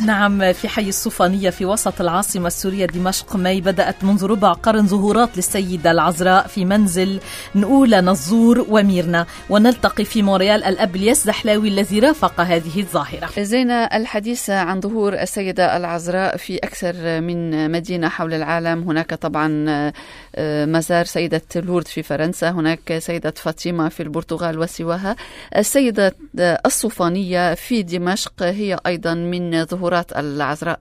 نعم، في حي الصوفانية في وسط العاصمة السورية دمشق مي بدأت منذ ربع قرن ظهورات للسيدة العذراء في منزل نقول نزور وميرنا، ونلتقي في مونريال الأب الياس زحلاوي الذي رافق هذه الظاهرة. زينة، الحديث عن ظهور السيدة العذراء في أكثر من مدينة حول العالم. هناك طبعا مزار سيدة لورد في فرنسا، هناك سيدة فاطمة في البرتغال وسواها. السيدة الصوفانية في دمشق هي أيضا من ظهورات العذراء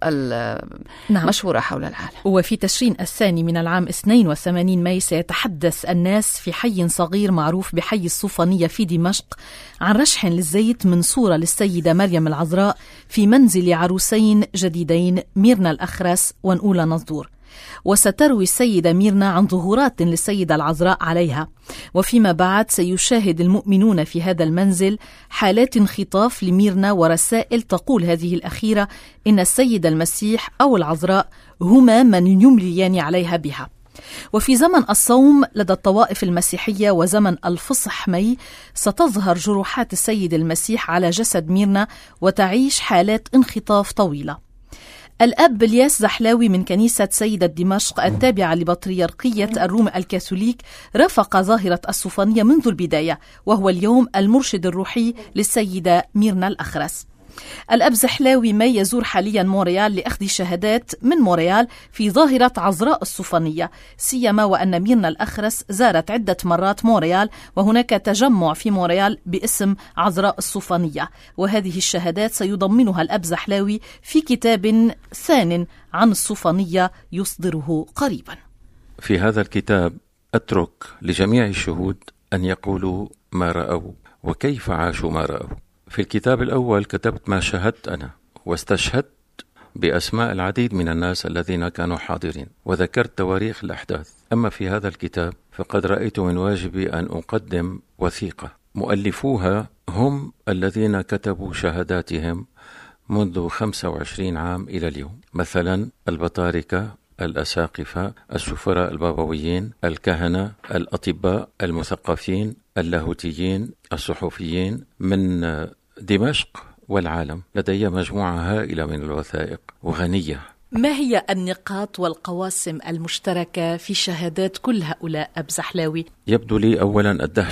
المشهورة حول العالم. وفي تشرين الثاني من العام 82 ماي سيتحدث الناس في حي صغير معروف بحي الصوفانية في دمشق عن رشح للزيت من صورة للسيدة مريم العذراء في منزل عروسين جديدين، ميرنا الأخرس ونقول نزور. وستروي السيدة ميرنا عن ظهورات للسيدة العذراء عليها، وفيما بعد سيشاهد المؤمنون في هذا المنزل حالات انخطاف لميرنا ورسائل تقول هذه الأخيرة إن السيد المسيح أو العذراء هما من يمليان عليها بها. وفي زمن الصوم لدى الطوائف المسيحية وزمن الفصح مي ستظهر جروحات السيد المسيح على جسد ميرنا وتعيش حالات انخطاف طويلة. الأب الياس زحلاوي من كنيسة سيدة دمشق التابعة لبطريركية الروم الكاثوليك رافق ظاهرة الصوفانية منذ البداية، وهو اليوم المرشد الروحي للسيدة ميرنا الأخرس. الأب زحلاوي مي يزور حاليا مونريال لأخذ شهادات من مونريال في ظاهرة عذراء الصوفانية، سيما وأن ميرنا الأخرس زارت عدة مرات مونريال، وهناك تجمع في مونريال باسم عذراء الصوفانية. وهذه الشهادات سيضمنها الأب زحلاوي في كتاب ثان عن الصوفانية يصدره قريبا. في هذا الكتاب أترك لجميع الشهود أن يقولوا ما رأوا وكيف عاشوا ما رأوا. في الكتاب الأول كتبت ما شاهدت أنا، واستشهدت بأسماء العديد من الناس الذين كانوا حاضرين، وذكرت تواريخ الأحداث. أما في هذا الكتاب فقد رأيت من واجبي أن أقدم وثيقة مؤلفوها هم الذين كتبوا شهاداتهم منذ 25 عام إلى اليوم، مثلا البطاركة، الأساقفة، السفراء البابويين، الكهنة، الأطباء، المثقفين، اللاهوتيين، الصحفيين من دمشق والعالم. لدي مجموعة هائلة من الوثائق وغنية. ما هي النقاط والقواسم المشتركة في شهادات كل هؤلاء أب زحلاوي؟ يبدو لي أولا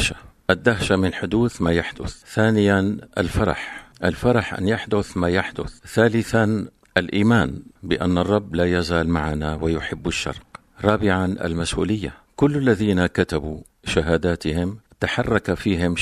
الدهشة من حدوث ما يحدث. ثانيا الفرح أن يحدث ما يحدث. ثالثا الإيمان بأن الرب لا يزال معنا ويحب الشرق. رابعا المسؤولية. كل الذين كتبوا شهاداتهم تحرك فيهم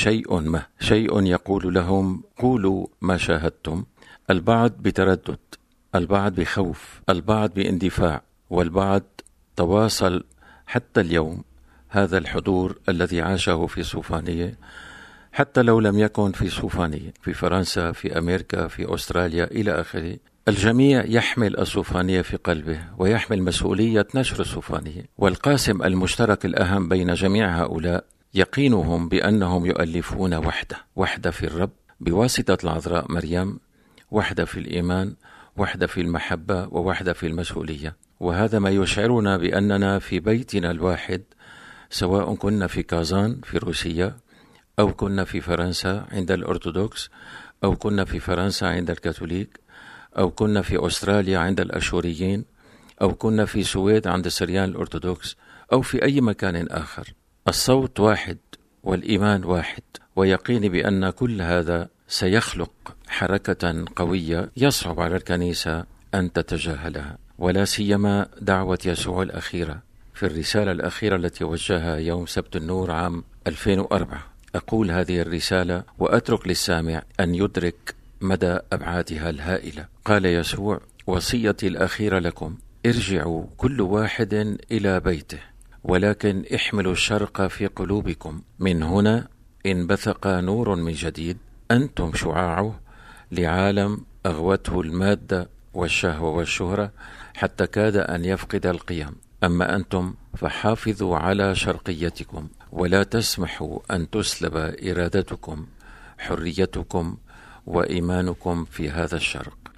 شيء يقول لهم قولوا ما شاهدتم. البعض بتردد، البعض بخوف، البعض باندفاع، والبعض تواصل حتى اليوم. هذا الحضور الذي عاشه في صوفانية، حتى لو لم يكن في صوفانية، في فرنسا، في أمريكا، في أستراليا إلى آخره، الجميع يحمل الصوفانية في قلبه ويحمل مسؤولية نشر الصوفانية. والقاسم المشترك الأهم بين جميع هؤلاء يقينهم بأنهم يؤلفون وحدة في الرب بواسطة العذراء مريم، وحدة في الإيمان، وحدة في المحبة، ووحدة في المسؤولية. وهذا ما يشعرنا بأننا في بيتنا الواحد، سواء كنا في كازان في روسيا، أو كنا في فرنسا عند الأرثوذكس، أو كنا في فرنسا عند الكاثوليك، أو كنا في أستراليا عند الأشوريين، أو كنا في السويد عند السريان الأرثوذكس، أو في أي مكان آخر. الصوت واحد والإيمان واحد، ويقيني بأن كل هذا سيخلق حركة قوية يصعب على الكنيسة أن تتجاهلها، ولا سيما دعوة يسوع الأخيرة في الرسالة الأخيرة التي وجهها يوم سبت النور عام 2004. أقول هذه الرسالة وأترك للسامع أن يدرك مدى أبعادها الهائلة. قال يسوع: وصيتي الأخيرة لكم، ارجعوا كل واحد إلى بيته، ولكن احملوا الشرق في قلوبكم، من هنا انبثق نور من جديد، أنتم شعاعه لعالم أغوته المادة والشهوة والشهرة حتى كاد أن يفقد القيم. أما أنتم فحافظوا على شرقيتكم، ولا تسمحوا أن تسلب إرادتكم، حريتكم وإيمانكم في هذا الشرق.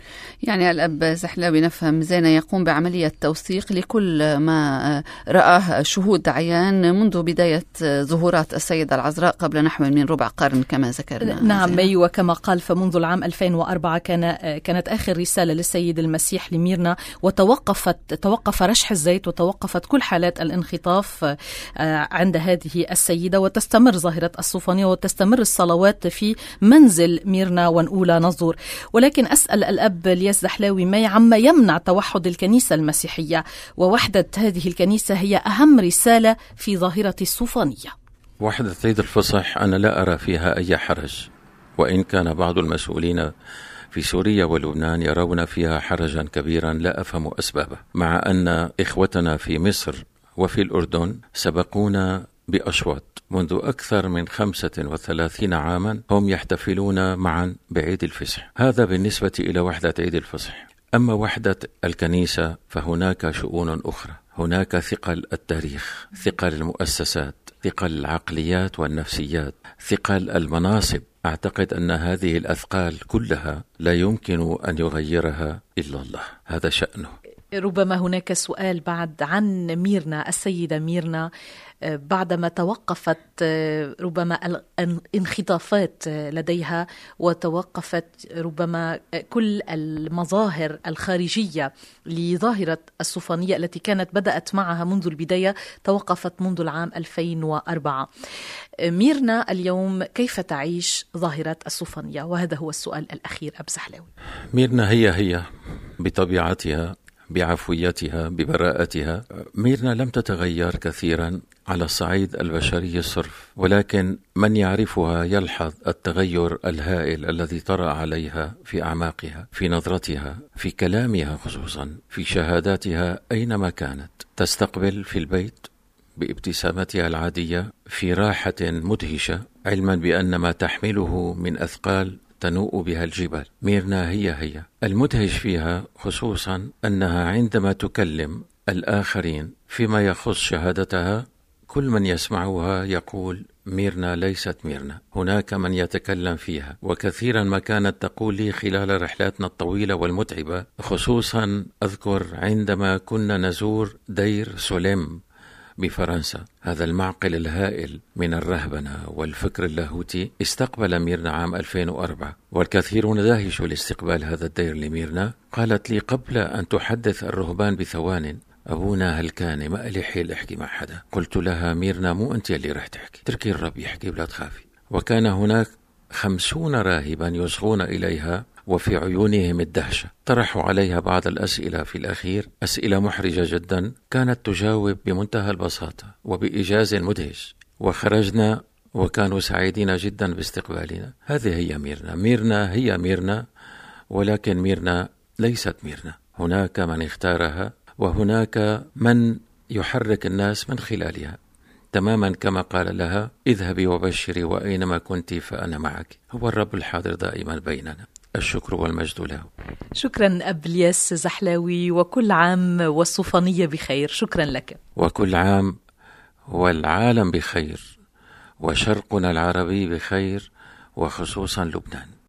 يعني الأب زحلاوي نفهم زين يقوم بعملية توثيق لكل ما رآه شهود عيان منذ بداية ظهورات السيدة العذراء قبل نحو من ربع قرن كما ذكرنا. نعم مي، وكما قال فمنذ العام 2004 كانت آخر رسالة للسيد المسيح لميرنا، توقف رشح الزيت وتوقفت كل حالات الانخطاف عند هذه السيدة، وتستمر ظاهرة الصوفانية وتستمر الصلوات في منزل ميرنا ونقولة نظور. ولكن أسأل الأب الياس زحلاوي ما عما يمنع توحد الكنيسة المسيحية ووحدة هذه الكنيسة هي أهم رسالة في ظاهرة الصوفانية. وحدة عيد الفصح أنا لا أرى فيها أي حرج، وإن كان بعض المسؤولين في سوريا ولبنان يرون فيها حرجا كبيرا لا أفهم أسبابه، مع أن إخوتنا في مصر وفي الأردن سبقونا بأشواط منذ أكثر من 35 عاما هم يحتفلون معا بعيد الفصح. هذا بالنسبة إلى وحدة عيد الفصح. أما وحدة الكنيسة فهناك شؤون أخرى، هناك ثقل التاريخ، ثقل المؤسسات، ثقل العقليات والنفسيات، ثقل المناصب. أعتقد أن هذه الأثقال كلها لا يمكن أن يغيرها إلا الله، هذا شأنه. ربما هناك سؤال بعد عن ميرنا، السيدة ميرنا بعدما توقفت ربما الانخطافات لديها وتوقفت ربما كل المظاهر الخارجية لظاهرة الصوفانية التي كانت بدأت معها منذ البداية، توقفت منذ العام 2004. ميرنا اليوم كيف تعيش ظاهرة الصوفانية؟ وهذا هو السؤال الأخير أب زحلاوي. ميرنا هي بطبيعتها، بعفويتها، ببراءتها. ميرنا لم تتغير كثيرا على الصعيد البشري الصرف، ولكن من يعرفها يلحظ التغير الهائل الذي طرأ عليها في أعماقها، في نظرتها، في كلامها، خصوصا في شهاداتها أينما كانت. تستقبل في البيت بابتسامتها العادية في راحة مدهشة، علما بأن ما تحمله من أثقال تنوء بها الجبال. ميرنا هي المدهش فيها خصوصا أنها عندما تكلم الآخرين فيما يخص شهادتها كل من يسمعها يقول ميرنا ليست ميرنا. هناك من يتكلم فيها، وكثيرا ما كانت تقول لي خلال رحلاتنا الطويلة والمتعبة، خصوصا أذكر عندما كنا نزور دير سوليم بفرنسا، هذا المعقل الهائل من الرهبنة والفكر اللاهوتي، استقبل ميرنا عام 2004 والكثيرون دهشوا لاستقبال هذا الدير لميرنا. قالت لي قبل أن تحدث الرهبان بثوان أبونا هلكاني ما لي حيل أحكي مع حدا. قلت لها ميرنا مو أنت اللي رح تحكي، تركي الرب يحكي بلا تخافي. وكان هناك 50 راهبا يصغون إليها وفي عيونهم الدهشة. طرحوا عليها بعض الأسئلة في الأخير، أسئلة محرجة جدا، كانت تجاوب بمنتهى البساطة وبإيجاز مدهش، وخرجنا وكانوا سعيدين جدا باستقبالنا. هذه هي ميرنا. ميرنا هي ميرنا، ولكن ميرنا ليست ميرنا. هناك من اختارها وهناك من يحرك الناس من خلالها، تماما كما قال لها اذهبي وبشري وأينما كنت فأنا معك. هو الرب الحاضر دائما بيننا. الشكر والمجد له. شكرا أب الياس زحلاوي، وكل عام والصوفانية بخير. شكرا لك. وكل عام والعالم بخير، وشرقنا العربي بخير، وخصوصا لبنان.